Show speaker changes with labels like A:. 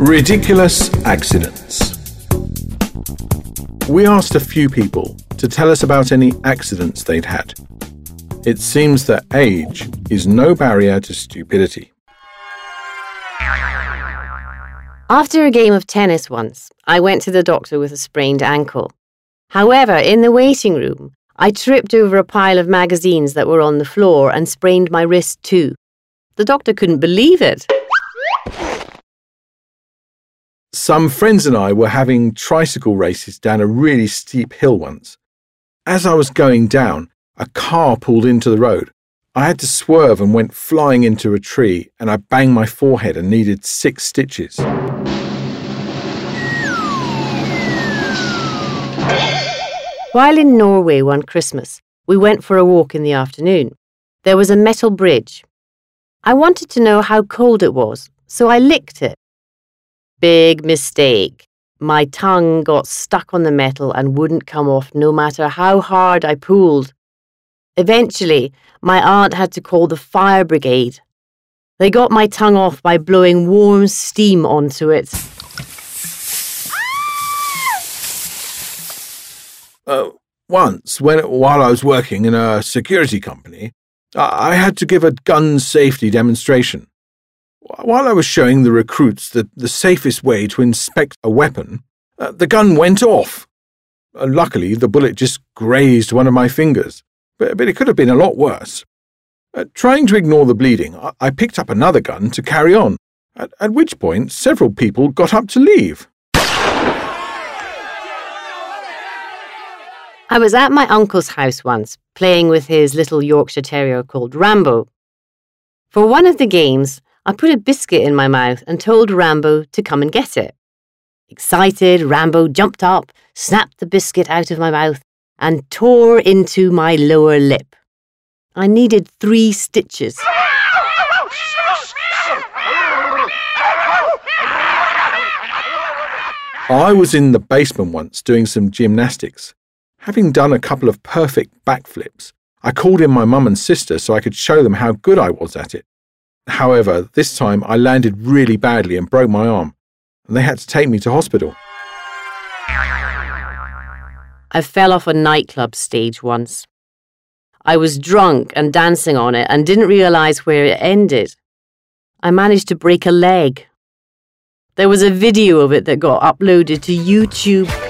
A: Ridiculous accidents. We asked a few people to tell us about any accidents they'd had. It seems that age is no barrier to stupidity.
B: After a game of tennis once, I went to the doctor with a sprained ankle. However, in the waiting room, I tripped over a pile of magazines that were on the floor and sprained my wrist too. The doctor couldn't believe it.
A: Some friends and I were having tricycle races down a really steep hill once. As I was going down, a car pulled into the road. I had to swerve and went flying into a tree, and I banged my forehead and needed 6 stitches.
B: While in Norway one Christmas, we went for a walk in the afternoon. There was a metal bridge. I wanted to know how cold it was, so I licked it. Big mistake. My tongue got stuck on the metal and wouldn't come off no matter how hard I pulled. Eventually, my aunt had to call the fire brigade. They got my tongue off by blowing warm steam onto it.
A: Once, while I was working in a security company, I had to give a gun safety demonstration. While I was showing the recruits the safest way to inspect a weapon, the gun went off. Luckily, the bullet just grazed one of my fingers, but it could have been a lot worse. Trying to ignore the bleeding, I picked up another gun to carry on, at which point several people got up to leave.
B: I was at my uncle's house once, playing with his little Yorkshire Terrier called Rambo. For one of the games, I put a biscuit in my mouth and told Rambo to come and get it. Excited, Rambo jumped up, snapped the biscuit out of my mouth, and tore into my lower lip. I needed 3 stitches.
A: I was in the basement once doing some gymnastics. Having done a couple of perfect backflips, I called in my mum and sister so I could show them how good I was at it. However, this time I landed really badly and broke my arm, and they had to take me to hospital.
B: I fell off a nightclub stage once. I was drunk and dancing on it and didn't realise where it ended. I managed to break a leg. There was a video of it that got uploaded to YouTube.